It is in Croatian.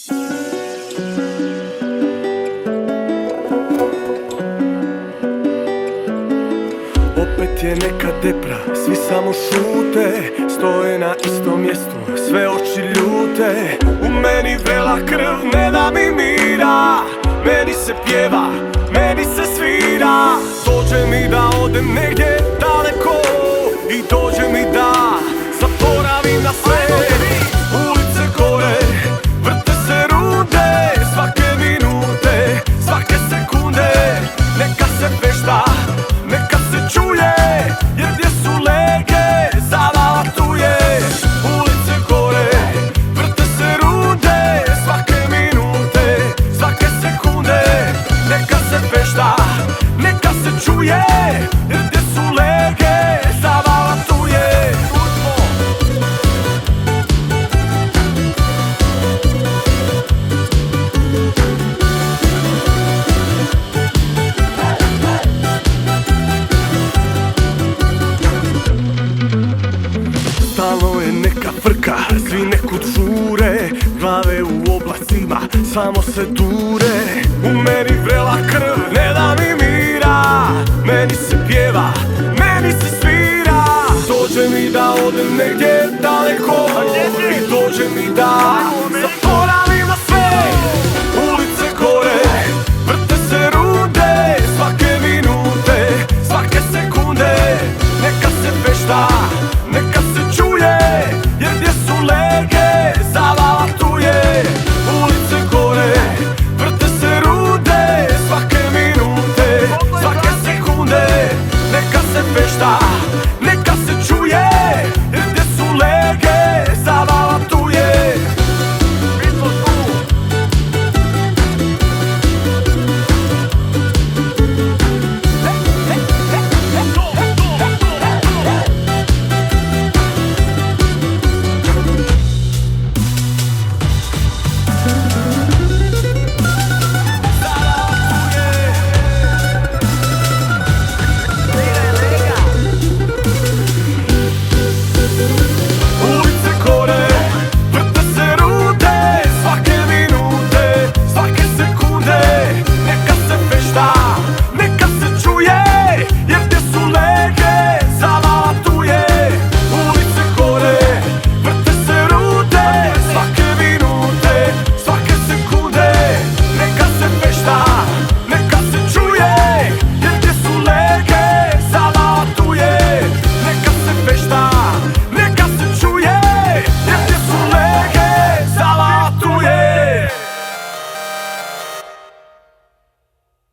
Opet je neka depra, svi samo šute, stoje na istom mjestu, sve oči ljute. U meni vrela krv, ne da mi mira, meni se pjeva, meni se svira. Dođe mi da odem negdje daleko i dođe mi da zaboravim na sve. Ulice gore, vrte se runde, svake minute, svake sekunde. Neka se fešta, neka se čuje, jer gdje su lege, zavala tu je. Ulice gore, vrte se runde, svake minute, svake sekunde. Neka se fešta, neka se čuje, jer gdje su lege, zavala tu je. Stalno je neka frka, svi nekud žure, glave u oblacima, samo se dure. U meni vrela krv, ne da mi mira, meni se pjeva, meni se svira. Dođe mi da odem negdje daleko i dođe mi da